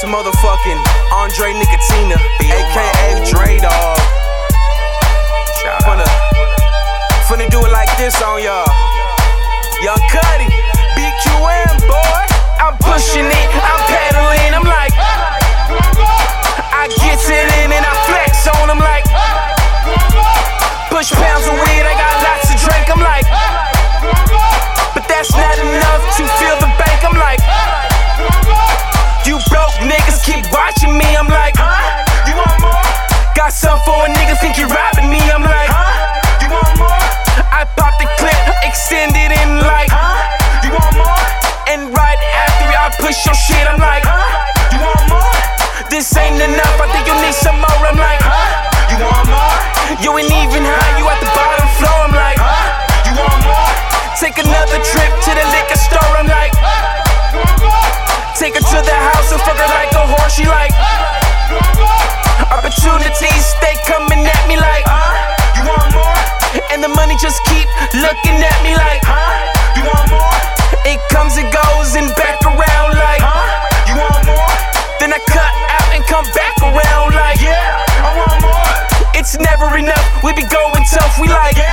motherfucking Andre Nicotina, aka Dre Dog. Finna do it like this on y'all. Young Cuddy, BQM, boy. I'm pushing it, I'm pedaling, I'm like, I get it in and I flex on them like, push pounds of weed, I got lots to drink, I'm like, but that's not enough to fill the bank, I'm like, you broke niggas keep watching me, I'm like, you want more? Got some for a nigga think you robbing me, I'm like, you want more? I pop the clip, extend it in like, you want more? And right after I push your shit, I'm like, you want more? This ain't enough, I think you need some more, I'm like, you want more? You ain't even high, you at the bottom floor, I'm like, you want more? Take another trip to the liquor store, I'm like, take her to the house and fuck her like a horse, she like, opportunities, they coming at me like, you want more? And the money just keep looking at me like, you want more? It comes and goes and back around like, you want more? Then I cut out and come back around like, yeah, I want more. It's never enough, we be going tough, we like,